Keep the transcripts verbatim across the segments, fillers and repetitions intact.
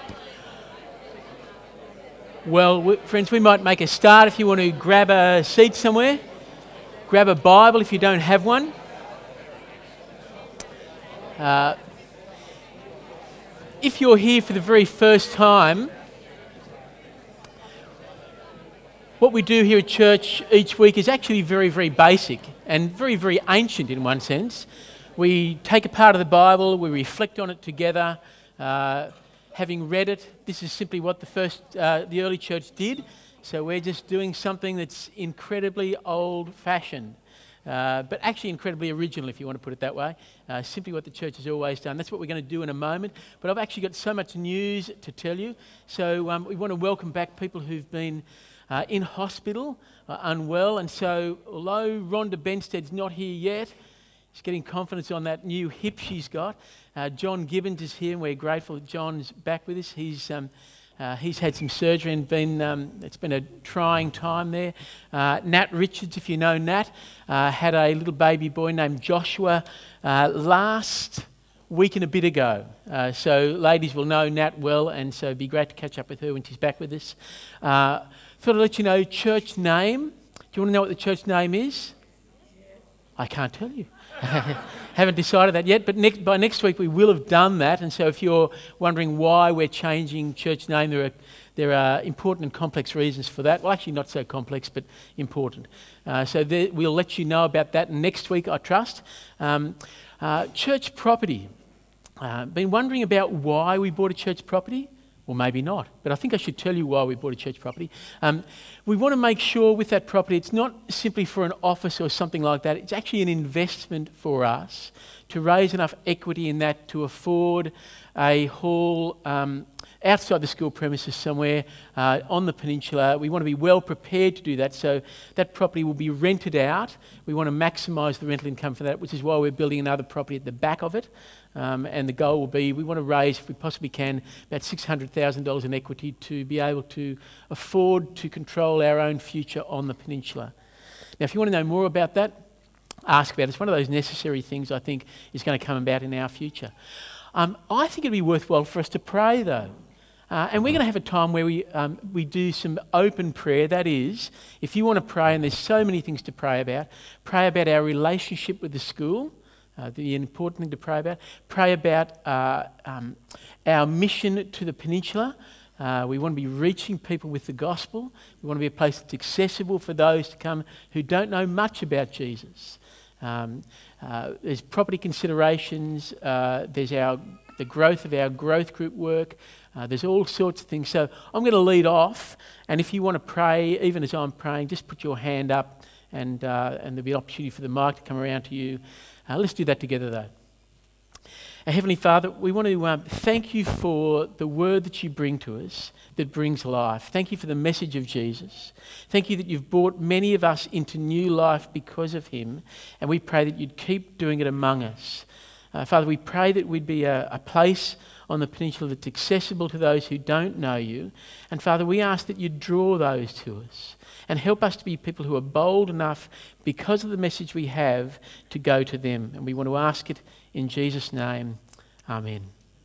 Well, w- friends, we might make a start. If you want to grab a seat somewhere, grab a Bible if you don't have one. Uh, if you're here for the very first time, what we do here at church each week is actually very, very basic and very, very ancient in one sense. We take a part of the Bible, we reflect on it together. Uh, having read it, this is simply what the first, uh, the early church did. So we're just doing something that's incredibly old-fashioned, uh, but actually incredibly original, if you want to put it that way. Uh, simply what the church has always done. That's what we're going to do in a moment. But I've actually got so much news to tell you. So um, we want to welcome back people who've been uh, in hospital, uh, unwell. And so although Rhonda Benstead's not here yet, she's getting confidence on that new hip she's got. Uh, John Gibbons is here, and we're grateful that John's back with us. He's um, uh, he's had some surgery and been um, it's been a trying time there. Uh, Nat Richards, if you know Nat, uh, had a little baby boy named Joshua uh, last week and a bit ago. Uh, so ladies will know Nat well, and so it'd be great to catch up with her when she's back with us. Uh, thought I'd let you know church name. Do you want to know what the church name is? I can't tell you. Haven't decided that yet, but next, by next week we will have done that. And so if you're wondering why we're changing church name, there are, there are important and complex reasons for that. Well, actually not so complex, but important. Uh, so there, we'll let you know about that next week, I trust. Um, uh, church property. Uh, been wondering about why we bought a church property? Well, maybe not, but I think I should tell you why we bought a church property. Um, we want to make sure with that property, it's not simply for an office or something like that. It's actually an investment for us to raise enough equity in that to afford a hall um, outside the school premises somewhere uh, on the peninsula. We want to be well prepared to do that, so that property will be rented out. We want to maximise the rental income for that, which is why we're building another property at the back of it. Um, and the goal will be, we want to raise, if we possibly can, about six hundred thousand dollars in equity to be able to afford to control our own future on the peninsula. Now, if you want to know more about that, ask about it. It's one of those necessary things I think is going to come about in our future. Um, I think it'd be worthwhile for us to pray, though. Uh, and we're going to have a time where we um, we do some open prayer. That is, if you want to pray, and there's so many things to pray about, pray about our relationship with the school. Uh, the important thing to pray about. Pray about uh, um, our mission to the peninsula. Uh, we want to be reaching people with the gospel. We want to be a place that's accessible for those to come who don't know much about Jesus. Um, uh, there's property considerations. Uh, there's our the growth of our growth group work. Uh, there's all sorts of things. So I'm going to lead off, and if you want to pray, even as I'm praying, just put your hand up, and uh, and there'll be an opportunity for the mic to come around to you. Uh, let's do that together, though. Our Heavenly Father, we want to um, thank you for the word that you bring to us that brings life. Thank you for the message of Jesus. Thank you that you've brought many of us into new life because of him, and we pray that you'd keep doing it among us. Uh, Father, we pray that we'd be a, a place on the peninsula that's accessible to those who don't know you. And Father, we ask that you draw those to us and help us to be people who are bold enough because of the message we have to go to them. And we want to ask it in Jesus' name. Amen.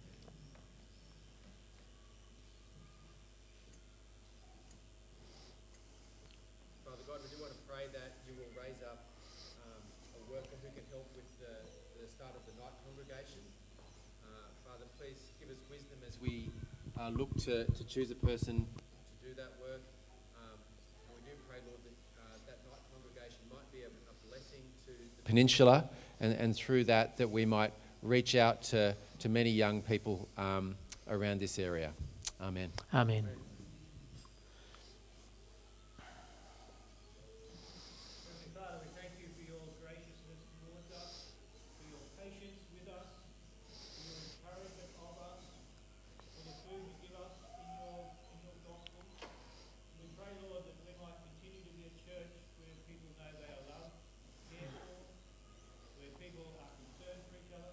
Father God, we do want to pray that you will raise up um, a worker who can help with the, the start of the night congregation. Uh, Father, please give us wisdom as we uh, look to, to choose a person to do that work. Um, and we do pray, Lord, that uh, that night congregation might be a, a blessing to the peninsula, and, and through that, that we might reach out to, to many young people um, around this area. Amen. Amen.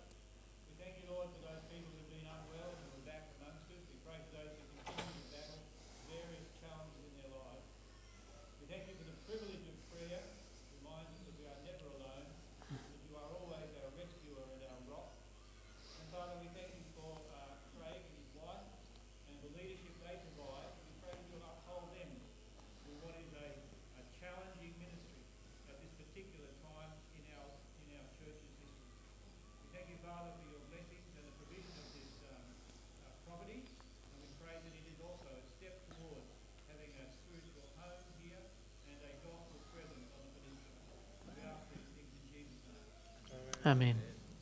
Thank you, Lord, for those people who've been unwell and who are back amongst us. We pray for those who continue to battle property, and we pray that it is also a step toward having a spiritual home here and a gospel presence on the peninsula. We ask these things in Jesus' name. Amen.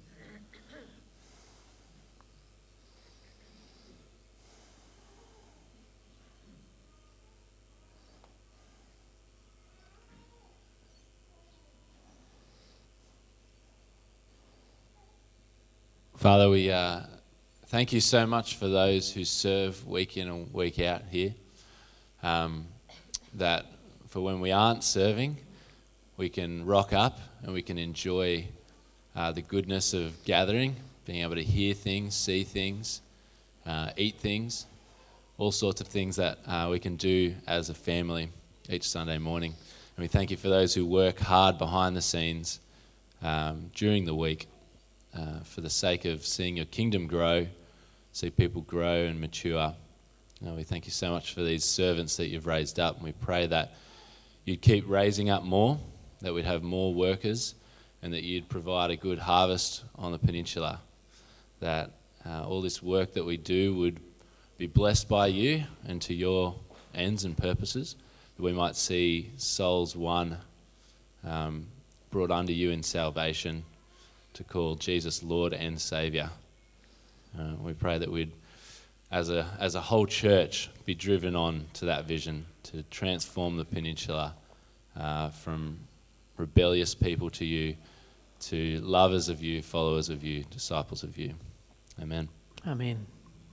Father, we uh, thank you so much for those who serve week in and week out here. Um, that for when we aren't serving, we can rock up and we can enjoy uh, the goodness of gathering, being able to hear things, see things, uh, eat things, all sorts of things that uh, we can do as a family each Sunday morning. And we thank you for those who work hard behind the scenes um, during the week. Uh, for the sake of seeing your kingdom grow, see people grow and mature. Uh, we thank you so much for these servants that you've raised up, and we pray that you'd keep raising up more, that we'd have more workers, and that you'd provide a good harvest on the peninsula, that uh, all this work that we do would be blessed by you and to your ends and purposes, that we might see souls won, um, brought under you in salvation, to call Jesus Lord and Saviour. Uh, we pray that we'd, as a as a whole church, be driven on to that vision, to transform the peninsula uh, from rebellious people to you, to lovers of you, followers of you, disciples of you. Amen. Amen.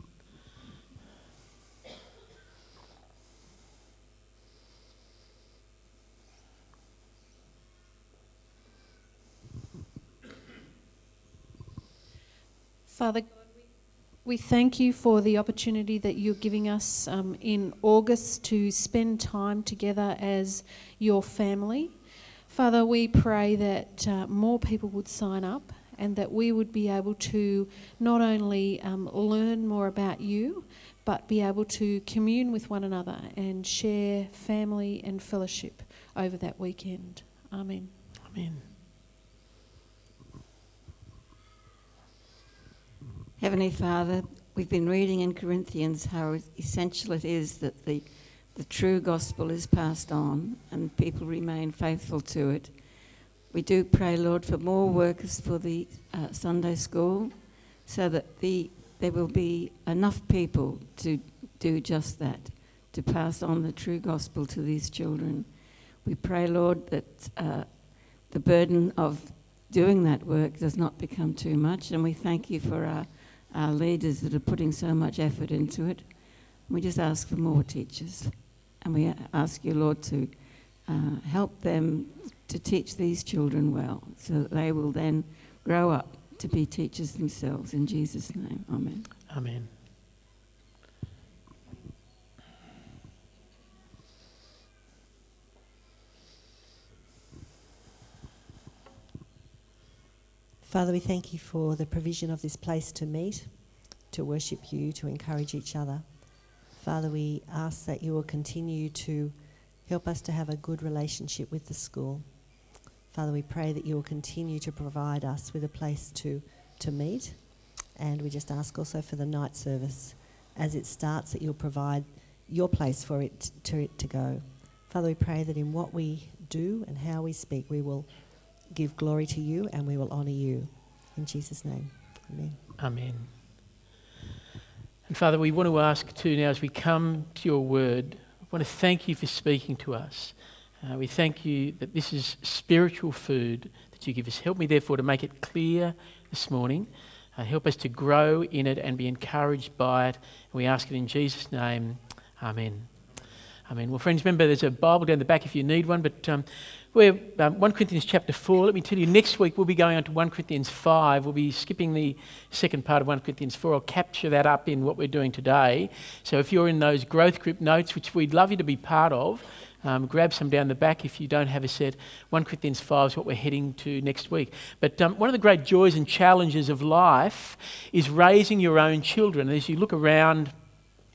Father God, we thank you for the opportunity that you're giving us um, in August to spend time together as your family. Father, we pray that uh, more people would sign up and that we would be able to not only um, learn more about you, but be able to commune with one another and share family and fellowship over that weekend. Amen. Amen. Heavenly Father, we've been reading in Corinthians how essential it is that the, the true gospel is passed on and people remain faithful to it. We do pray, Lord, for more workers for the uh, Sunday school so that the there will be enough people to do just that, to pass on the true gospel to these children. We pray, Lord, that uh, the burden of doing that work does not become too much, and we thank you for our our leaders that are putting so much effort into it. We just ask for more teachers. And we ask you, Lord, to uh, help them to teach these children well so that they will then grow up to be teachers themselves. In Jesus' name, amen. Amen. Father, we thank you for the provision of this place to meet, to worship you, to encourage each other. Father, we ask that you will continue to help us to have a good relationship with the school. Father, we pray that you will continue to provide us with a place to, to meet. And we just ask also for the night service as it starts, that you'll provide your place for it to, it to go. Father, we pray that in what we do and how we speak, we will give glory to you and we will honour you. In Jesus' name, amen. Amen. And Father, we want to ask too now as we come to your word, I want to thank you for speaking to us. Uh, we thank you that this is spiritual food that you give us. Help me therefore to make it clear this morning. Uh, help us to grow in it and be encouraged by it. And we ask it in Jesus' name. Amen. Amen. Well, friends, remember there's a Bible down the back if you need one, but um, we're um, First Corinthians chapter four. Let me tell you, next week we'll be going on to First Corinthians five. We'll be skipping the second part of First Corinthians four. I'll capture that up in what we're doing today. So if you're in those growth group notes, which we'd love you to be part of, um, grab some down the back if you don't have a set. First Corinthians five is what we're heading to next week. But um, one of the great joys and challenges of life is raising your own children. As you look around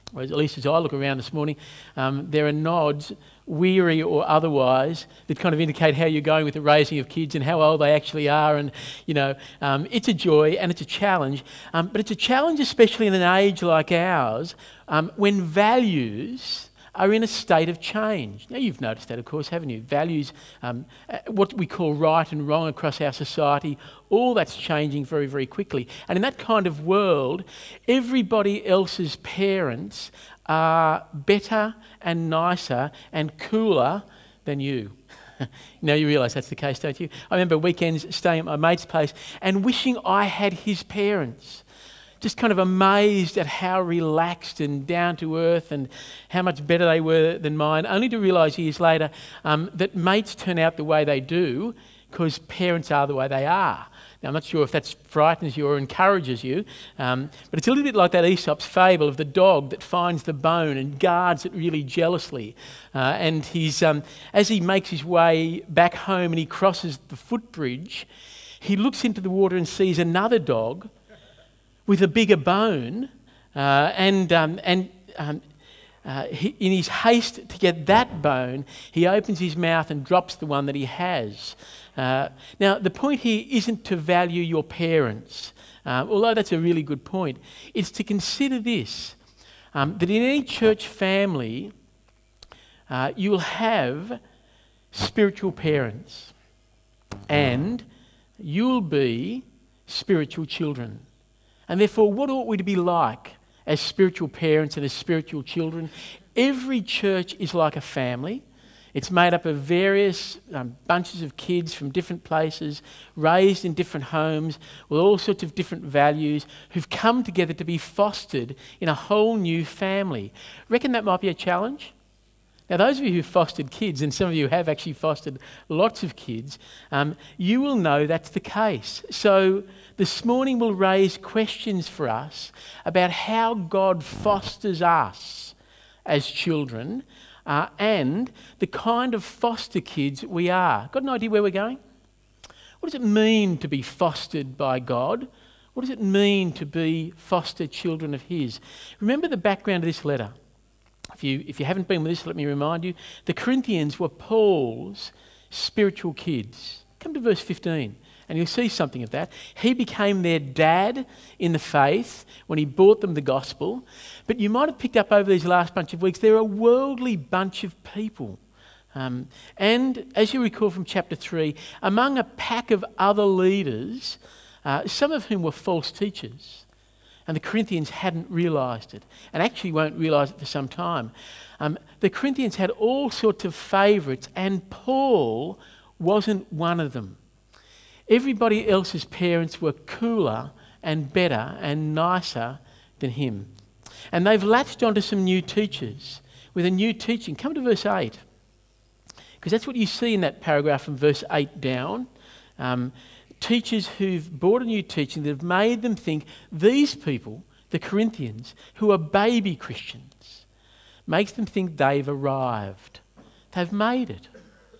or at least as I look around this morning, um, there are nods, weary or otherwise, that kind of indicate how you're going with the raising of kids and how old they actually are. And, you know, um, it's a joy and it's a challenge. Um, but it's a challenge, especially in an age like ours, um, when values are in a state of change. Now, you've noticed that, of course, haven't you? Values, um, what we call right and wrong across our society, all that's changing very, very quickly. And in that kind of world, everybody else's parents are better and nicer and cooler than you. Now you realise that's the case, don't you? I remember weekends staying at my mate's place and wishing I had his parents. Just kind of amazed at how relaxed and down to earth and how much better they were than mine, only to realise years later um, that mates turn out the way they do because parents are the way they are. Now, I'm not sure if that frightens you or encourages you, um, but it's a little bit like that Aesop's fable of the dog that finds the bone and guards it really jealously. Uh, and he's um, as he makes his way back home and he crosses the footbridge, he looks into the water and sees another dog with a bigger bone, uh, and um, and um, uh, he, in his haste to get that bone, he opens his mouth and drops the one that he has. Uh, now, the point here isn't to value your parents, uh, although that's a really good point. It's to consider this, um, that in any church family, uh, you'll have spiritual parents, and you'll be spiritual children. And therefore, what ought we to be like as spiritual parents and as spiritual children? Every church is like a family. It's made up of various um, bunches of kids from different places, raised in different homes, with all sorts of different values, who've come together to be fostered in a whole new family. Reckon that might be a challenge? Now, those of you who've fostered kids, and some of you have actually fostered lots of kids, um, you will know that's the case. So this morning we'll raise questions for us about how God fosters us as children uh, and the kind of foster kids we are. Got an idea where we're going? What does it mean to be fostered by God? What does it mean to be foster children of His? Remember the background of this letter. If you, if you haven't been with this, let me remind you. The Corinthians were Paul's spiritual kids. Come to verse fifteen and you'll see something of that. He became their dad in the faith when he brought them the gospel. But you might have picked up over these last bunch of weeks, they're a worldly bunch of people. Um, and as you recall from chapter three, among a pack of other leaders, uh, some of whom were false teachers. And the Corinthians hadn't realised it, and actually won't realise it for some time. Um, the Corinthians had all sorts of favourites, and Paul wasn't one of them. Everybody else's parents were cooler and better and nicer than him. And they've latched onto some new teachers with a new teaching. Come to verse eight, because that's what you see in that paragraph from verse eight down. Um, Teachers who've brought a new teaching that have made them think these people, the Corinthians, who are baby Christians, makes them think they've arrived. They've made it.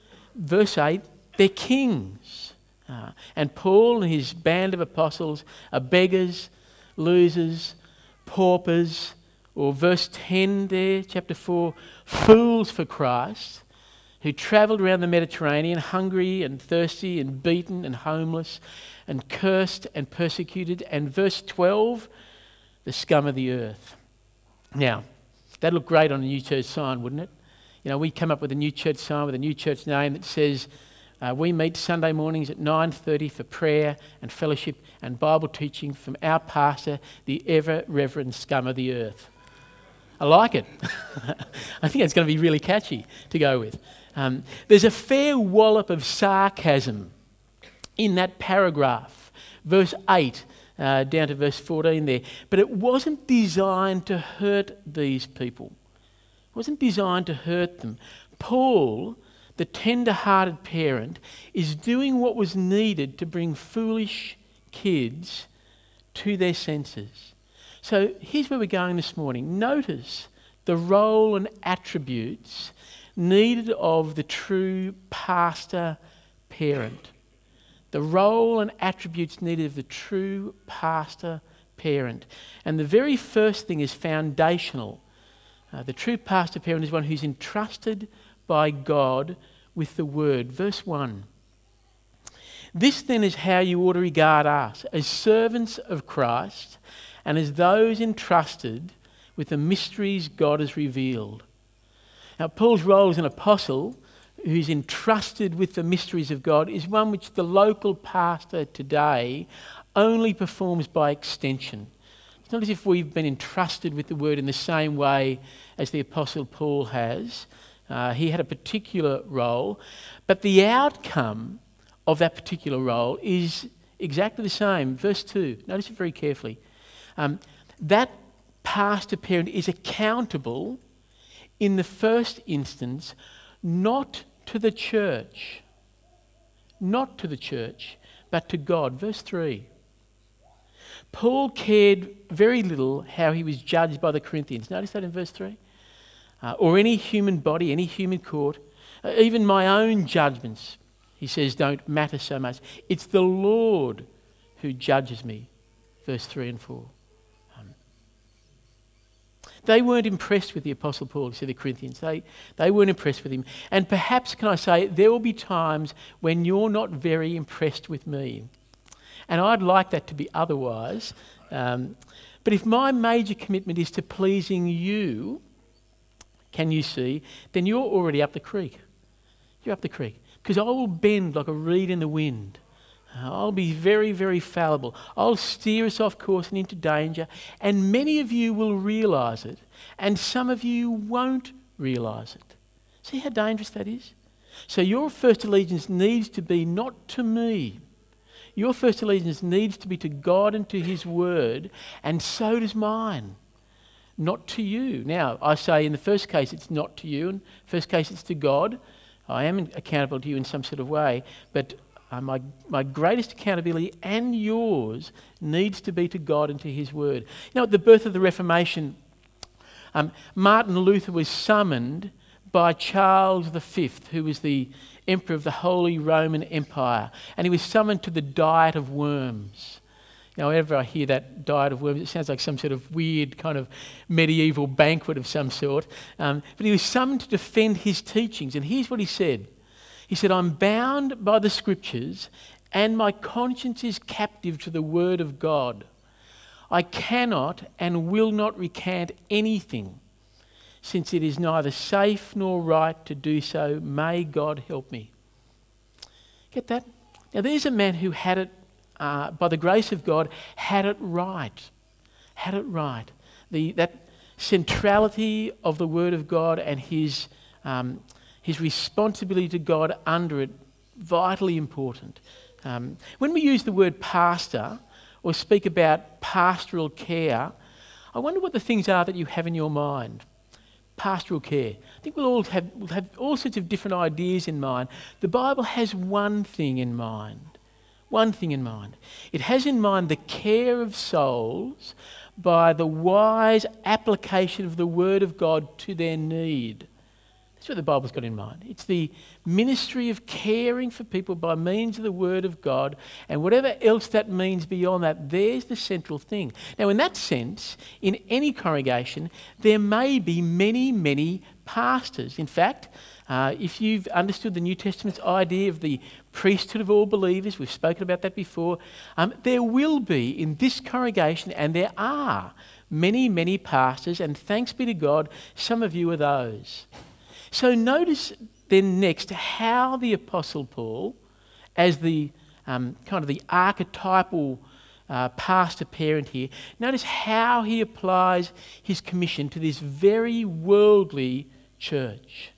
Verse eight, they're kings. Uh, and Paul and his band of apostles are beggars, losers, paupers, or verse ten there, chapter four, fools for Christ, who travelled around the Mediterranean hungry and thirsty and beaten and homeless and cursed and persecuted. And verse twelve, the scum of the earth. Now, that'd look great on a new church sign, wouldn't it? You know, we come up with a new church sign with a new church name that says, uh, we meet Sunday mornings at nine thirty for prayer and fellowship and Bible teaching from our pastor, the ever-reverend scum of the earth. I like it. I think it's going to be really catchy to go with. Um, there's a fair wallop of sarcasm in that paragraph, verse eight uh, down to verse fourteen there. But it wasn't designed to hurt these people. It wasn't designed to hurt them. Paul, the tender-hearted parent, is doing what was needed to bring foolish kids to their senses. So here's where we're going this morning. Notice the role and attributes needed of the true pastor parent. The role and attributes needed of the true pastor parent. And the very first thing is foundational Uh, the true pastor parent is one who's entrusted by God with the word. Verse one. This then is how you ought to regard us, as servants of Christ and as those entrusted with the mysteries God has revealed. Now, Paul's role as an apostle who's entrusted with the mysteries of God is one which the local pastor today only performs by extension. It's not as if we've been entrusted with the word in the same way as the Apostle Paul has. Uh, he had a particular role, but the outcome of that particular role is exactly the same. Verse two, notice it very carefully. Um, that pastor parent is accountable in the first instance not to the church, not to the church, but to God. Verse three. Paul cared very little how he was judged by the Corinthians. Notice that in verse three. Uh, or any human body, any human court. Uh, even my own judgments, he says, don't matter so much. It's the Lord who judges me. Verse three and four. Um, they weren't impressed with the Apostle Paul, said the Corinthians. They, they weren't impressed with him. And perhaps, can I say, there will be times when you're not very impressed with me. And I'd like that to be otherwise. Um, but if my major commitment is to pleasing you, can you see, then you're already up the creek. You're up the creek. Because I will bend like a reed in the wind. Uh, I'll be very, very fallible. I'll steer us off course and into danger. And many of you will realise it. And some of you won't realise it. See how dangerous that is? So your first allegiance needs to be not to me. Your first allegiance needs to be to God and to his word, and so does mine. Not to you. Now, I say in the first case it's not to you, in the first case it's to God. I am accountable to you in some sort of way, but uh, my, my greatest accountability and yours needs to be to God and to his word. You know, at the birth of the Reformation, um, Martin Luther was summoned by Charles the Fifth, who was the emperor of the Holy Roman Empire, and he was summoned to the diet of worms. Now, whenever I hear that diet of worms, it sounds like some sort of weird kind of medieval banquet of some sort. Um, but he was summoned to defend his teachings, and here's what he said. He said, I'm bound by the scriptures, and my conscience is captive to the word of God. I cannot and will not recant anything, since it is neither safe nor right to do so. May God help me. Get that? Now, there's a man who had it, uh, by the grace of God, had it right. Had it right. The, that centrality of the Word of God and his, um, his responsibility to God under it, vitally important. Um, when we use the word pastor or speak about pastoral care, I wonder what the things are that you have in your mind. Pastoral care. I think we'll all have, we'll have all sorts of different ideas in mind. The Bible has one thing in mind. One thing in mind. It has in mind the care of souls by the wise application of the Word of God to their need. That's what the Bible's got in mind. It's the ministry of caring for people by means of the Word of God, and whatever else that means beyond that, there's the central thing. Now, in that sense, in any congregation, there may be many, many pastors. In fact, uh, if you've understood the New Testament's idea of the priesthood of all believers, we've spoken about that before, um, there will be in this congregation, and there are many, many pastors, and thanks be to God, some of you are those. So notice then next how the Apostle Paul, as the um, kind of the archetypal uh, pastor parent here, notice how he applies his commission to this very worldly church.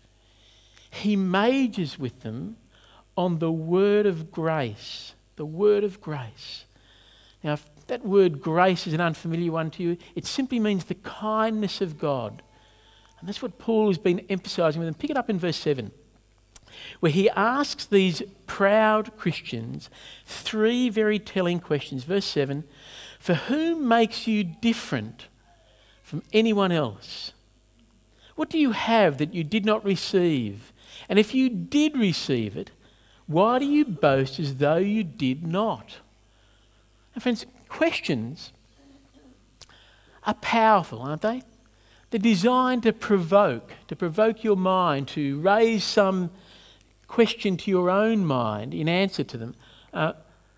He majors with them on the word of grace, the word of grace. Now, if that word grace is an unfamiliar one to you, it simply means the kindness of God. And that's what Paul has been emphasising with them. Pick it up in verse seven, where he asks these proud Christians three very telling questions. Verse seven, for whom makes you different from anyone else? What do you have that you did not receive? And if you did receive it, why do you boast as though you did not? And friends, questions are powerful, aren't they? They're designed to provoke, to provoke your mind, to raise some question to your own mind in answer to them. Uh,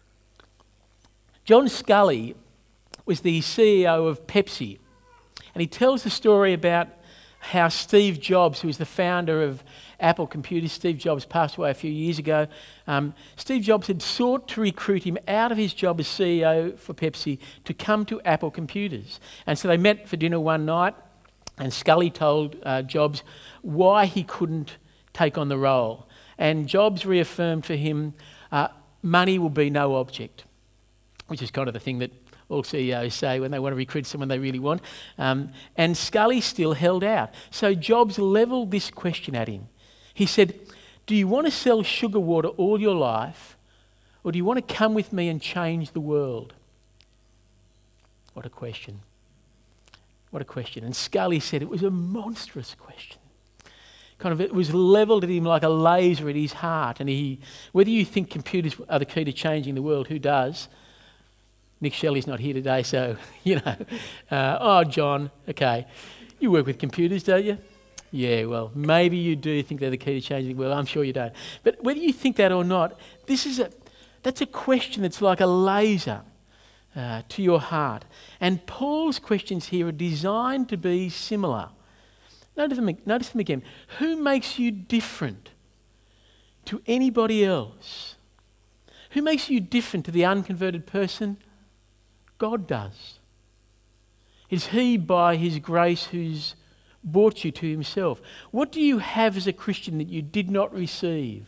John Scully was the C E O of Pepsi, and he tells the story about how Steve Jobs, who was the founder of Apple Computers, Steve Jobs passed away a few years ago. Um, Steve Jobs had sought to recruit him out of his job as C E O for Pepsi to come to Apple Computers. And so they met for dinner one night, and Scully told uh, Jobs why he couldn't take on the role. And Jobs reaffirmed for him, uh, money will be no object, which is kind of the thing that all C E Os say when they want to recruit someone they really want. Um, and Scully still held out. So Jobs levelled this question at him. He said, do you want to sell sugar water all your life, or do you want to come with me and change the world? What a question. What a question. And Scully said it was a monstrous question. Kind of, it was levelled at him like a laser at his heart. And he, whether you think computers are the key to changing the world, who does? Nick Shelley's not here today, so, you know. Uh, oh, John, okay. You work with computers, don't you? Yeah, well, maybe you do think they're the key to changing the world. I'm sure you don't. But whether you think that or not, this is a, that's a question that's like a laser uh, to your heart. And Paul's questions here are designed to be similar. Notice them, notice them again. Who makes you different to anybody else? Who makes you different to the unconverted person? God does. It's He, by His grace, who's brought you to Himself. What do you have as a Christian that you did not receive?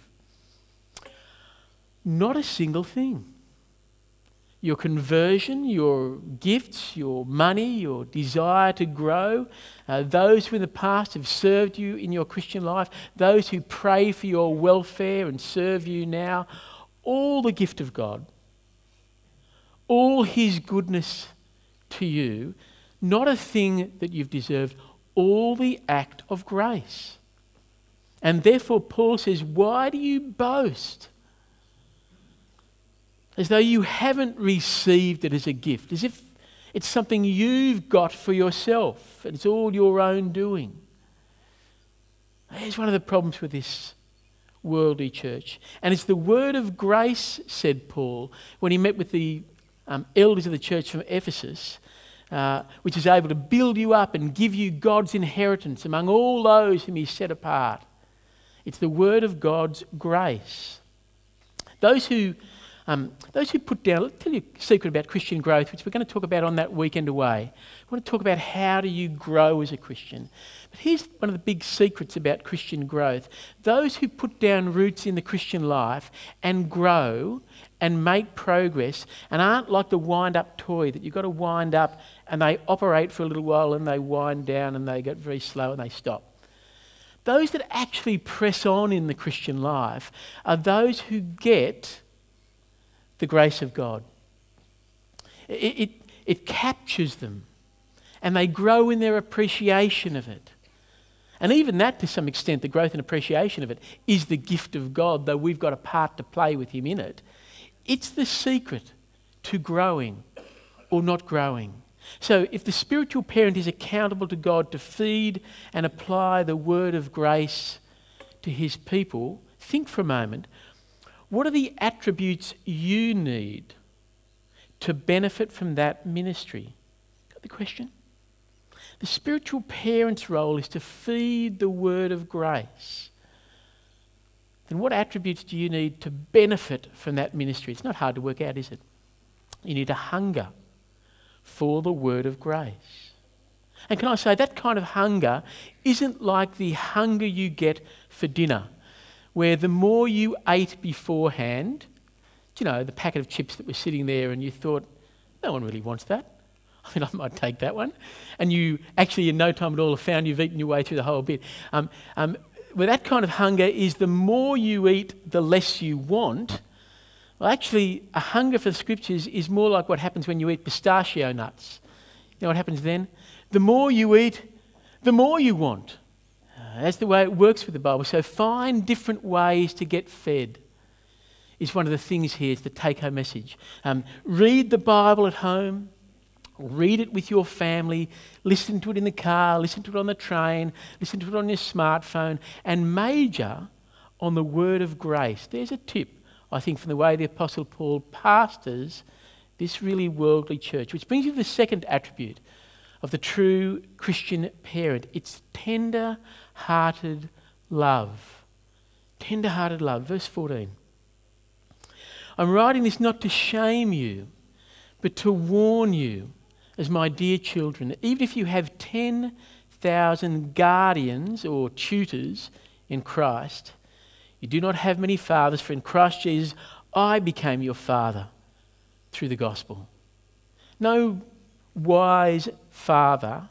Not a single thing. Your conversion, your gifts, your money, your desire to grow, uh, those who in the past have served you in your Christian life, those who pray for your welfare and serve you now, all the gift of God, all His goodness to you, not a thing that you've deserved, all the act of grace. And therefore Paul says, why do you boast? As though you haven't received it as a gift, as if it's something you've got for yourself and it's all your own doing. Here's one of the problems with this worldly church. And it's the word of grace, said Paul, when he met with the um, elders of the church from Ephesus, uh, which is able to build you up and give you God's inheritance among all those whom He set apart. It's the word of God's grace. Those who Um, those who put down, I'll tell you a secret about Christian growth, which we're going to talk about on that weekend away. I want to talk about how do you grow as a Christian. But here's one of the big secrets about Christian growth. Those who put down roots in the Christian life and grow and make progress and aren't like the wind-up toy that you've got to wind up and they operate for a little while and they wind down and they get very slow and they stop. Those that actually press on in the Christian life are those who get the grace of God. It, it, it captures them and they grow in their appreciation of it. And even that, to some extent, the growth and appreciation of it is the gift of God, though we've got a part to play with Him in it. It's the secret to growing or not growing. So if the spiritual parent is accountable to God to feed and apply the word of grace to His people, think for a moment, what are the attributes you need to benefit from that ministry? Got the question? The spiritual parent's role is to feed the word of grace. Then what attributes do you need to benefit from that ministry? It's not hard to work out, is it? You need a hunger for the word of grace. And can I say, that kind of hunger isn't like the hunger you get for dinner, where the more you ate beforehand, do you know, the packet of chips that was sitting there and you thought, no one really wants that. I mean, I might take that one. And you actually in no time at all have found you've eaten your way through the whole bit. Um, um, where that kind of hunger is the more you eat, the less you want. Well, actually, a hunger for the scriptures is more like what happens when you eat pistachio nuts. You know what happens then? The more you eat, the more you want. That's the way it works with the Bible. So find different ways to get fed is one of the things here. It's the take-home message. Um, read the Bible at home. Read it with your family, listen to it in the car, listen to it on the train, listen to it on your smartphone, and major on the word of grace. There's a tip, I think, from the way the Apostle Paul pastors this really worldly church, which brings you to the second attribute of the true Christian parent. It's tender-hearted love. Tender-hearted love. Verse fourteen. I'm writing this not to shame you, but to warn you, as my dear children, even if you have ten thousand guardians or tutors in Christ, you do not have many fathers, for in Christ Jesus I became your father through the gospel. No wise father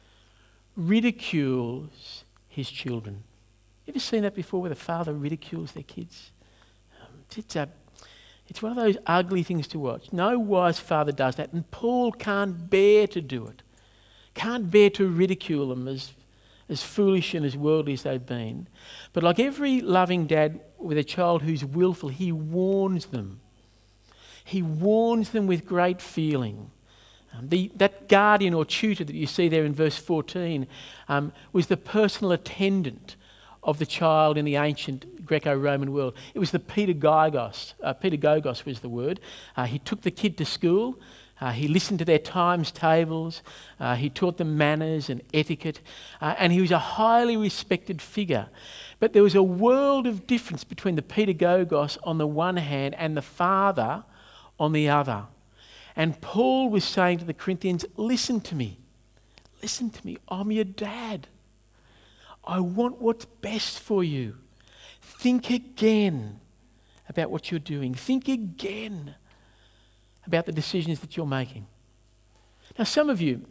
ridicules his children. You ever seen that before, where the father ridicules their kids? Um, it's, a, it's one of those ugly things to watch. No wise father does that, and Paul can't bear to do it. Can't bear to ridicule them as, as foolish and as worldly as they've been. But like every loving dad with a child who's willful, he warns them. He warns them with great feeling. Um, the, that guardian or tutor that you see there in verse fourteen um, was the personal attendant of the child in the ancient Greco-Roman world. It was the pedagogos. Uh, pedagogos was the word. Uh, he took the kid to school. Uh, he listened to their times tables. Uh, he taught them manners and etiquette. Uh, and he was a highly respected figure. But there was a world of difference between the pedagogos on the one hand and the father on the other. And Paul was saying to the Corinthians, listen to me. Listen to me. I'm your dad. I want what's best for you. Think again about what you're doing. Think again about the decisions that you're making. Now, some of you,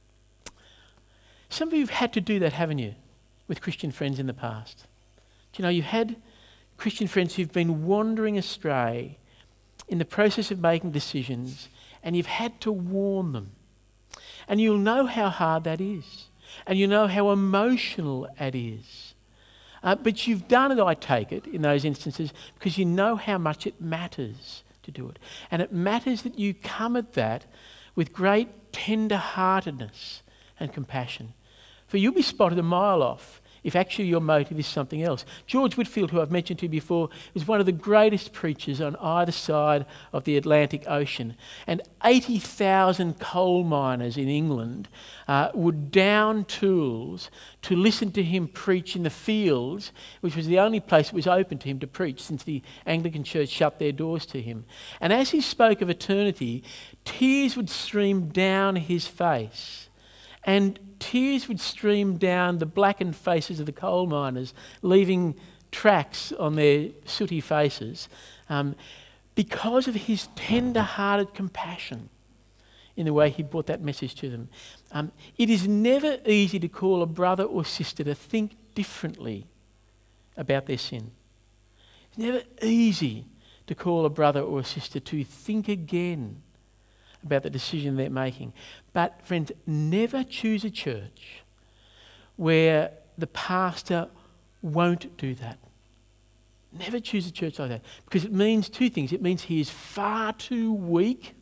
some of you have had to do that, haven't you, with Christian friends in the past? Do you know, you've had Christian friends who've been wandering astray in the process of making decisions, and you've had to warn them. And you'll know how hard that is. And you know how emotional it is. Uh, but you've done it, I take it, in those instances, because you know how much it matters to do it. And it matters that you come at that with great tender-heartedness and compassion. For you'll be spotted a mile off if actually your motive is something else. George Whitfield, who I've mentioned to you before, is one of the greatest preachers on either side of the Atlantic Ocean. And eighty thousand coal miners in England uh, would down tools to listen to him preach in the fields, which was the only place that was open to him to preach since the Anglican Church shut their doors to him. And as he spoke of eternity, tears would stream down his face. And tears would stream down the blackened faces of the coal miners, leaving tracks on their sooty faces, um, because of his tender-hearted compassion in the way he brought that message to them. Um, it is never easy to call a brother or sister to think differently about their sin. It's never easy to call a brother or a sister to think again about the decision they're making. But friends, never choose a church where the pastor won't do that. Never choose a church like that, because it means two things. It means he is far too weak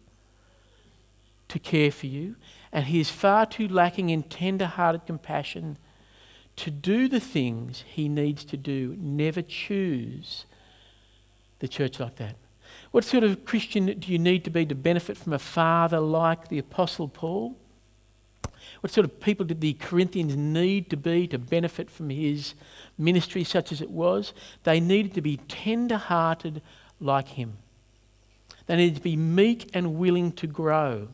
to care for you, and he is far too lacking in tender-hearted compassion to do the things he needs to do. Never choose the church like that. What sort of Christian do you need to be to benefit from a father like the Apostle Paul? What sort of people did the Corinthians need to be to benefit from his ministry, such as it was? They needed to be tender-hearted like him. They needed to be meek and willing to grow,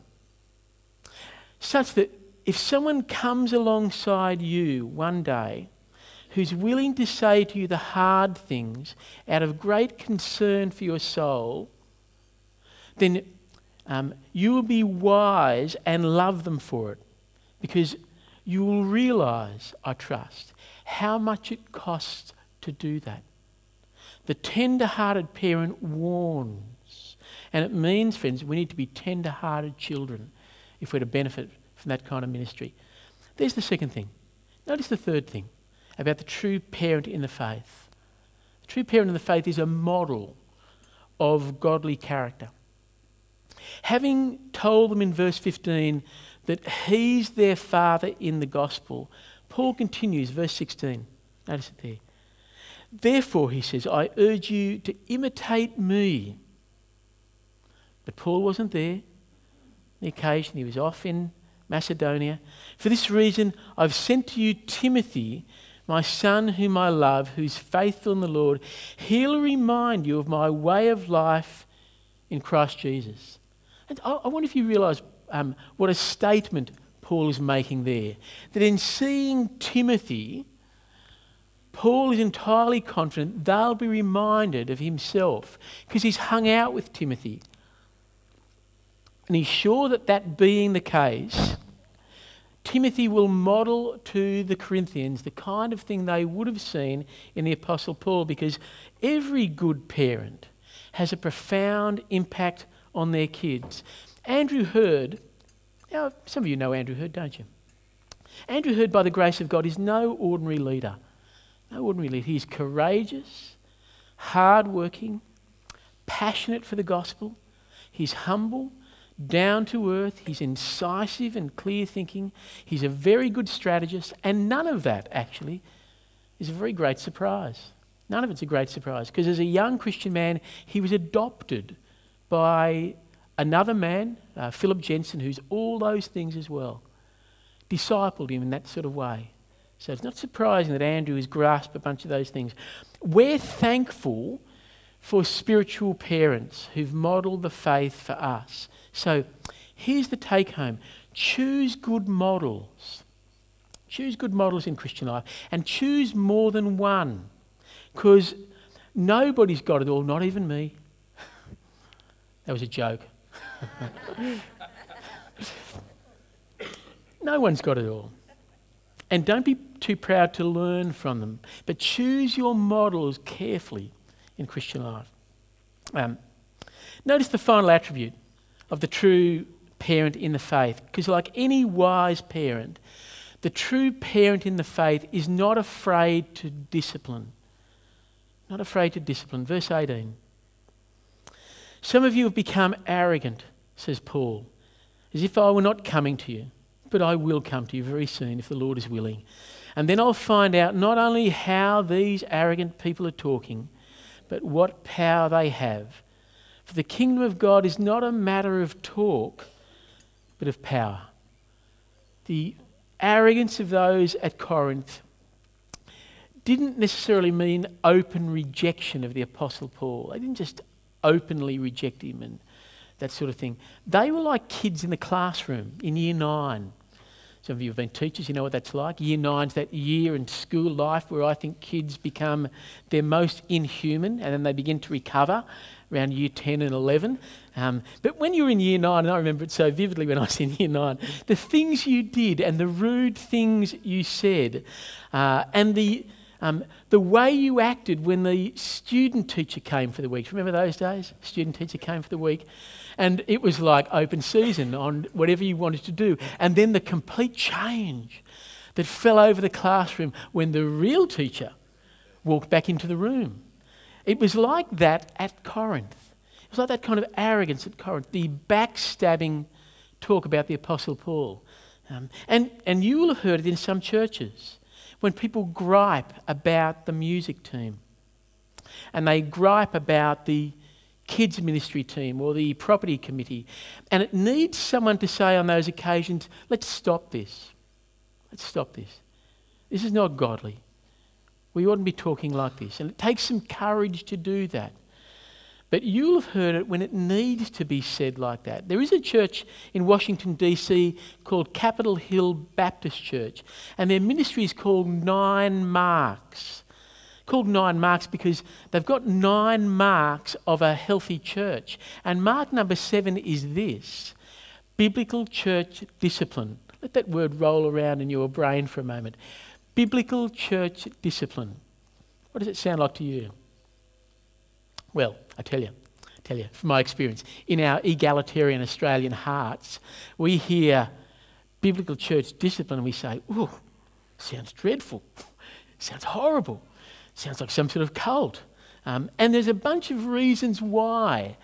such that if someone comes alongside you one day who's willing to say to you the hard things out of great concern for your soul, then um, you will be wise and love them for it, because you will realise, I trust, how much it costs to do that. The tender-hearted parent warns, and it means, friends, we need to be tender-hearted children if we're to benefit from that kind of ministry. There's the second thing. Notice the third thing about the true parent in the faith. The true parent in the faith is a model of godly character. Having told them in verse fifteen that he's their father in the gospel, Paul continues, verse sixteen. Notice it there. Therefore, he says, I urge you to imitate me. But Paul wasn't there. The occasion, he was off in Macedonia. For this reason, I've sent to you Timothy, my son whom I love, who's faithful in the Lord. He'll remind you of my way of life in Christ Jesus. And I, I wonder if you realise um, what a statement Paul is making there. That in seeing Timothy, Paul is entirely confident they'll be reminded of himself because he's hung out with Timothy. And he's sure that that being the case, Timothy will model to the Corinthians the kind of thing they would have seen in the Apostle Paul, because every good parent has a profound impact on their kids. Andrew Hurd, now some of you know Andrew Hurd, don't you? Andrew Hurd, by the grace of God, is no ordinary leader. No ordinary leader. He's courageous, hard-working, passionate for the gospel. He's humble, down to earth. He's incisive and clear thinking. He's a very good strategist, and none of that actually is a very great surprise. None of it's a great surprise, because as a young Christian man, he was adopted by another man, uh, Philip Jensen, who's all those things as well. Discipled him in that sort of way. So it's not surprising that Andrew has grasped a bunch of those things. We're thankful for spiritual parents who've modelled the faith for us. So here's the take home. Choose good models. Choose good models in Christian life, and choose more than one, because nobody's got it all, not even me. That was a joke. No one's got it all. And don't be too proud to learn from them, but choose your models carefully in Christian life. Um, notice the final attribute of the true parent in the faith, because like any wise parent, the true parent in the faith is not afraid to discipline. Not afraid to discipline. Verse eighteen. Some of you have become arrogant, says Paul, as if I were not coming to you. But I will come to you very soon if the Lord is willing. And then I'll find out not only how these arrogant people are talking, but what power they have. For the kingdom of God is not a matter of talk, but of power. The arrogance of those at Corinth didn't necessarily mean open rejection of the Apostle Paul. They didn't just openly reject him and that sort of thing. They were like kids in the classroom in year nine. Some of you have been teachers, you know what that's like. Year nine's that year in school life where I think kids become their most inhuman, and then they begin to recover around year ten and eleven. Um, but when you were in year nine, and I remember it so vividly when I was in year nine, the things you did and the rude things you said uh, and the Um, the way you acted when the student teacher came for the week. Remember those days? Student teacher came for the week. And it was like open season on whatever you wanted to do. And then the complete change that fell over the classroom when the real teacher walked back into the room. It was like that at Corinth. It was like that kind of arrogance at Corinth. The backstabbing talk about the Apostle Paul. Um, and, and you will have heard it in some churches. When people gripe about the music team and they gripe about the kids ministry team or the property committee, and it needs someone to say on those occasions, let's stop this. Let's stop this. This is not godly. We oughtn't be talking like this. And it takes some courage to do that. But you'll have heard it when it needs to be said like that. There is a church in Washington, D C called Capitol Hill Baptist Church, and their ministry is called Nine Marks. Called Nine Marks because they've got nine marks of a healthy church. And mark number seven is this: biblical church discipline. Let that word roll around in your brain for a moment. Biblical church discipline. What does it sound like to you? Well, I tell you, I tell you, from my experience, in our egalitarian Australian hearts, we hear biblical church discipline and we say, ooh, sounds dreadful, sounds horrible, sounds like some sort of cult. Um, and there's a bunch of reasons why.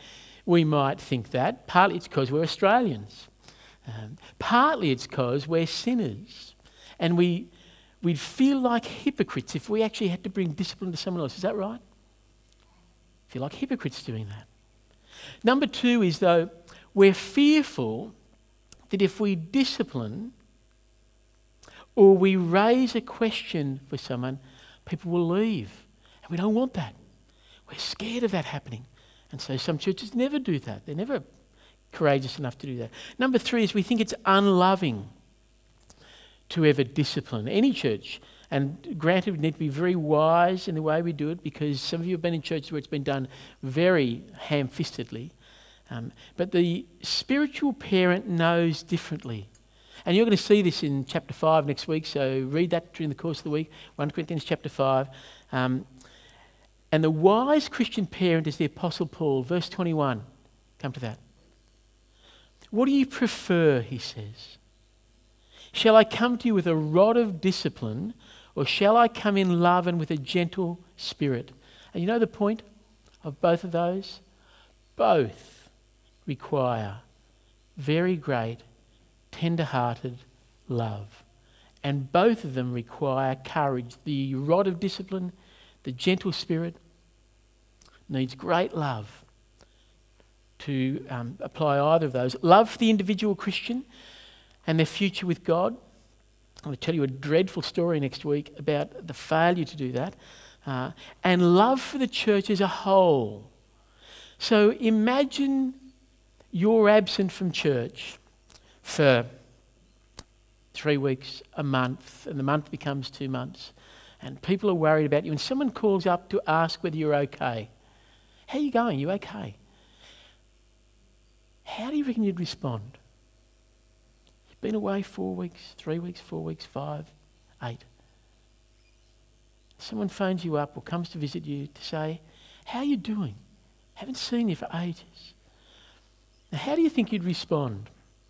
we might think that. Partly it's because we're Australians. Um, partly it's because we're sinners. And we, we'd feel like hypocrites if we actually had to bring discipline to someone else. Is that right? Feel like hypocrites doing that. Number two is, though, we're fearful that if we discipline or we raise a question for someone, people will leave. And we don't want that. We're scared of that happening. And so some churches never do that. They're never courageous enough to do that. Number three is we think it's unloving to ever discipline any church. And granted, we need to be very wise in the way we do it, because some of you have been in churches where it's been done very ham-fistedly. Um, but the spiritual parent knows differently. And you're going to see this in chapter five next week, so read that during the course of the week, First Corinthians chapter five. Um, and the wise Christian parent is the Apostle Paul, verse twenty-one. Come to that. What do you prefer, he says? Shall I come to you with a rod of discipline, or shall I come in love and with a gentle spirit? And you know the point of both of those? Both require very great, tender-hearted love. And both of them require courage. The rod of discipline, the gentle spirit, needs great love to um, apply either of those. Love for the individual Christian and their future with God. I'm going to tell you a dreadful story next week about the failure to do that. Uh, and love for the church as a whole. So imagine you're absent from church for three weeks, a month, and the month becomes two months, and people are worried about you, and someone calls up to ask whether you're okay. How are you going? You okay? How do you reckon you'd respond? You've been away four weeks, three weeks, four weeks, five, eight. Someone phones you up or comes to visit you to say, how are you doing? Haven't seen you for ages. Now, how do you think you'd respond?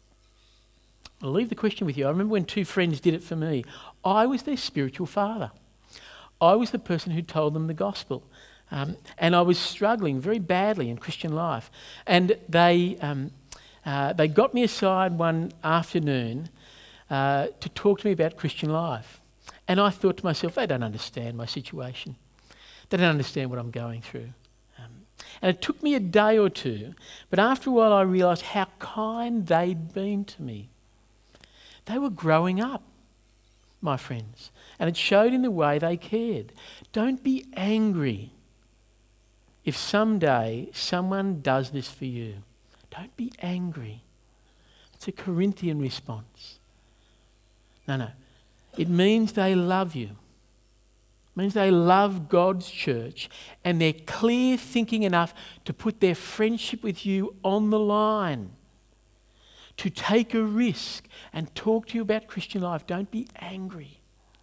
I'll leave the question with you. I remember when two friends did it for me. I was their spiritual father. I was the person who told them the gospel. Um, and I was struggling very badly in Christian life. And they um, uh, they got me aside one afternoon uh, to talk to me about Christian life. And I thought to myself, they don't understand my situation. They don't understand what I'm going through. Um, and it took me a day or two, but after a while I realised how kind they'd been to me. They were growing up, my friends, and it showed in the way they cared. Don't be angry if someday someone does this for you. Don't be angry. It's a Corinthian response. No, no. It means they love you. It means they love God's church, and they're clear thinking enough to put their friendship with you on the line, to take a risk and talk to you about Christian life. Don't be angry.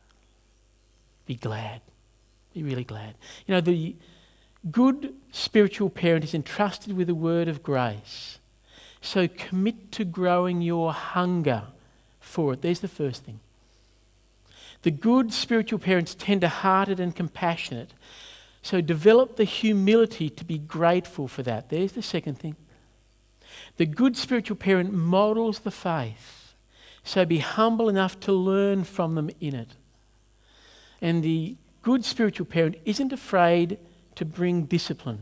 Be glad. Be really glad. You know, the good spiritual parent is entrusted with a word of grace. So commit to growing your hunger for it. There's the first thing. The good spiritual parent's tender-hearted and compassionate. So develop the humility to be grateful for that. There's the second thing. The good spiritual parent models the faith. So be humble enough to learn from them in it. And the good spiritual parent isn't afraid to bring discipline.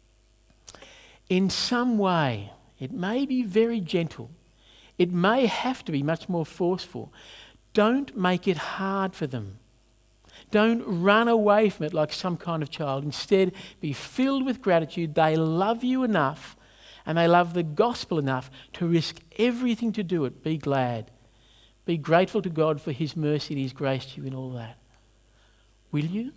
In some way, it may be very gentle. It may have to be much more forceful. Don't make it hard for them. Don't run away from it like some kind of child. Instead, be filled with gratitude. They love you enough and they love the gospel enough to risk everything to do it. Be glad. Be grateful to God for his mercy and his grace to you in all that. Will you?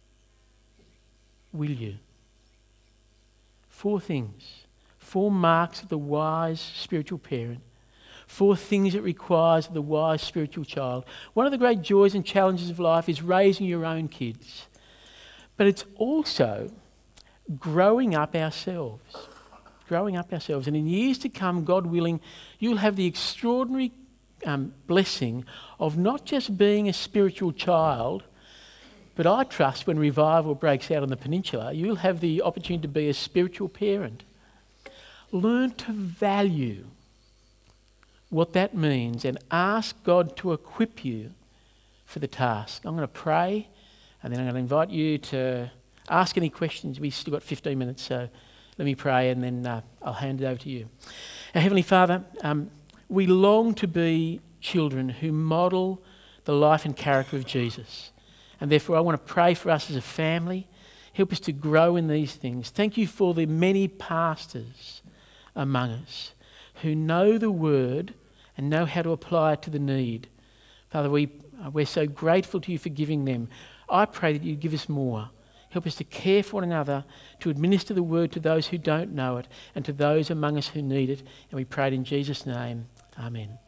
Will you? Four things. Four marks of the wise spiritual parent. Four things it requires of the wise spiritual child. One of the great joys and challenges of life is raising your own kids. But it's also growing up ourselves. Growing up ourselves. And in years to come, God willing, you'll have the extraordinary um, blessing of not just being a spiritual child, but I trust when revival breaks out on the peninsula, you'll have the opportunity to be a spiritual parent. learn to value what that means and ask God to equip you for the task. I'm going to pray and then I'm going to invite you to ask any questions. We've still got fifteen minutes, so let me pray and then uh, I'll hand it over to you. Our Heavenly Father, um, we long to be children who model the life and character of Jesus. And therefore I want to pray for us as a family. Help us to grow in these things. Thank you for the many pastors among us who know the word and know how to apply it to the need. Father, we, we're so grateful to you for giving them. I pray that you give us more. Help us to care for one another, to administer the word to those who don't know it and to those among us who need it. And we pray it in Jesus' name. Amen.